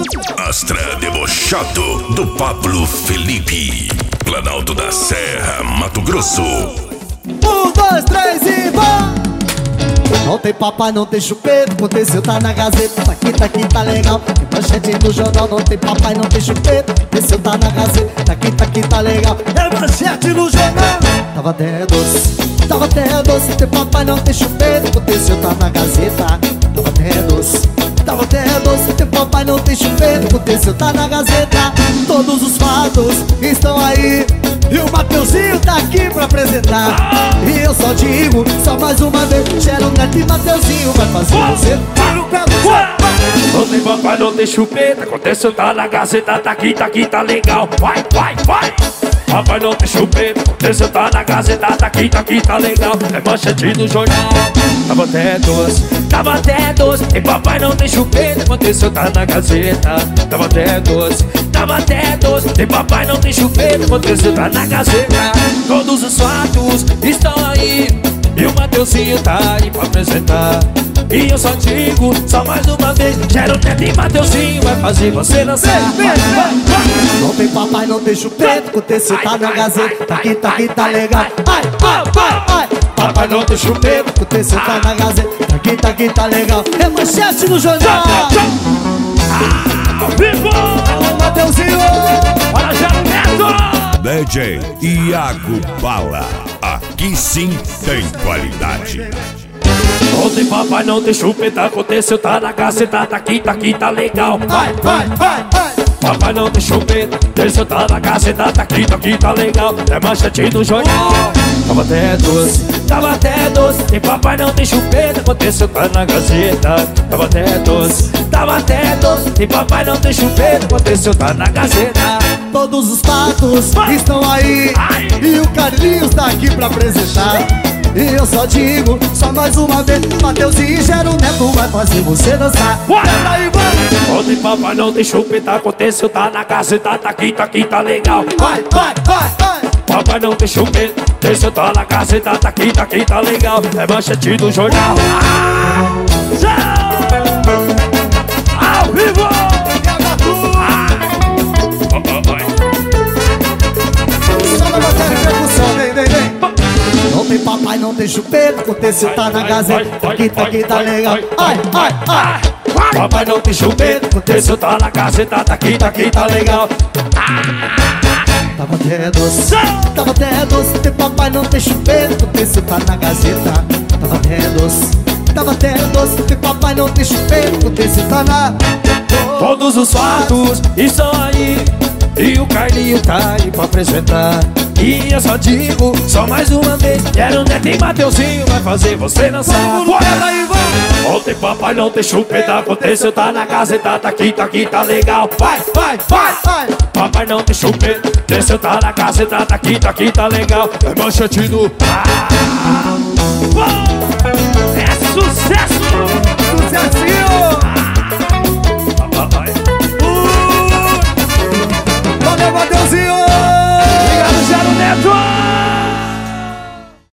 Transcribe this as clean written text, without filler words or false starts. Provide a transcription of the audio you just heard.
Astra Debochado do Pablo Felipe, Planalto da Serra, Mato Grosso. 1, 2, 3 e vai! Não tem papai, não tem chupeta, aconteceu, tá na Gazeta. Tá aqui, tá legal. Tem manchete no jornal. Não tem papai, não tem chupeta, aconteceu, tá na Gazeta. Tá aqui, tá legal. É manchete no jornal. Tava até doce, tava até doce. Tem papai, não tem chupeta, aconteceu, tá na Gazeta. Tava até doce, tava até doce. Tem papai, não tem chupeta, aconteceu, tá na Gazeta. Todos os fatos estão aí e o Mateuzinho tá aqui pra apresentar. E eu só digo, só mais uma vez, Gero Neto e Mateuzinho vai fazer você. Não tem papai, não tem chupeta, aconteceu, tá na Gazeta. Tá aqui, tá legal. Vai! Papai, não tem chupeta, aconteceu, tá na Gazeta. Tá aqui, tá legal. É manchete no jornal. Tava até doce. Tem papai, não tem chupeta, aconteceu, tá na Gazeta. Tava até doce. Tem papai, não tem chupeta, aconteceu, tá na Gazeta. Todos os fatos estão aí e o Mateuzinho tá aí pra apresentar. E eu só digo, só mais uma vez, Gero Neto e Mateuzinho vai fazer você dançar. Não tem papai, não tem chupeta, aconteceu, tá na Gazeta. Tá aqui, tá legal. Ai. Papai, não tem chupeta, aconteceu, tá na Gazeta. Tá aqui, tá legal. É manchete no jornal. Vivo! Mateuzinho! Bora, Gero Neto! DJ Iago Bala, aqui sim tem qualidade. Não tem papai, não tem chupeta, aconteceu, tá na Gazeta. Tá aqui, tá legal. Vai! Papai, não tem chupeta, aconteceu, tá na Gazeta. Tá aqui, tá legal. É manchete no jornal. Tava até doce. Tem papai, não tem chupeta, aconteceu, tá na Gazeta. Tava até doce. Tem papai, não tem chupeta, aconteceu, tá na Gazeta. Todos os fatos estão aí e o Carlinhos tá aqui pra apresentar. E eu só digo, só mais uma vez, Mateuzinho e Gero Neto vai fazer você dançar. Não tem papai, não tem chupeta, aconteceu, tá na Gazeta. Tá aqui, tá legal. Vai! Papai, não tem chupeta, aconteceu, tá na Gazeta. Tá aqui, tá legal. É manchete do jornal. Ao vivo! Só na bateria de percussão, vem. Não tem papai, não tem chupeta, aconteceu, tá na Gazeta. Tá aqui, tá legal. Ai. Papai, não tem chupeta, aconteceu, tá na Gazeta. Tá aqui, tá legal. Tava até doce. Tem papai, não tem chupeta, aconteceu, tá na Gazeta. Tava até doce. Tem papai, não tem chupeta, aconteceu, tá na... Todos os fatos estão aí e o Carlinho tá aí pra apresentar. E eu só digo, só mais uma vez, Gero Neto e Mateuzinho vai fazer você dançar. Não tem papai, não tem chupeta, aconteceu, tá na Gazeta. Tá aqui, tá legal. Vai! Papai, não tem chupeta, aconteceu, tá na Gazeta. Tá aqui, tá legal. É manchete do...